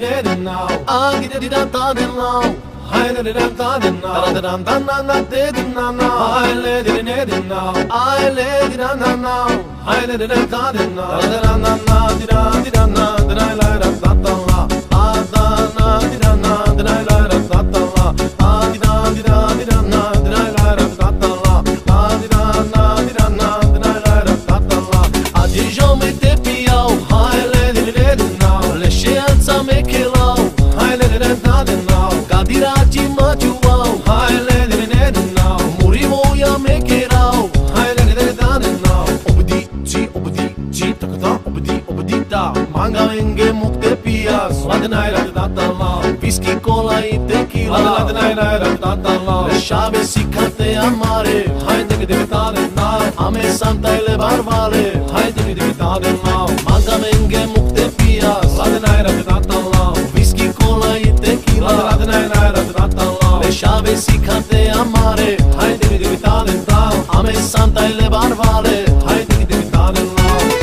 Whisky, cola y tequila, Chávez y cante amare, haide que te tade na, ame santa ile barbale, haide que te tade na, manga menge mukte pias, Whisky, cola y tequila, Chávez y cante amare, haide que te tade na, ame santa ile barbale, haide que te tade na.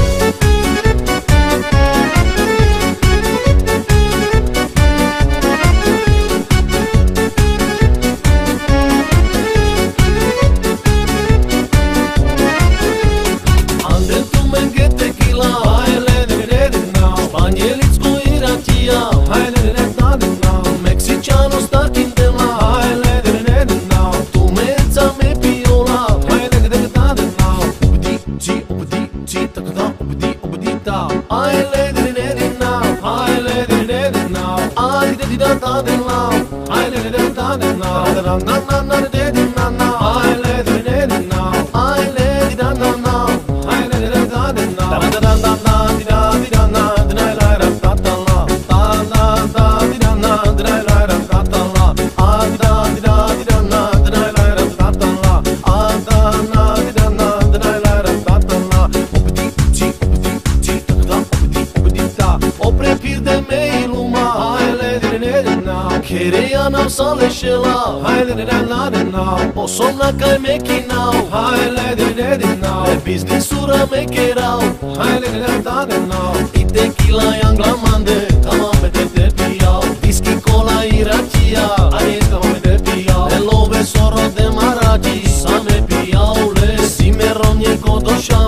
Sale shela, haile na, o somna kai meki now, haile na, e business ura meki rao, haile na, i tequila yang glamande, kama me te piao, whisky cola y racia, ahí kama me te piao, e love soro de maraji, same piao le, si me ronje kodo sha.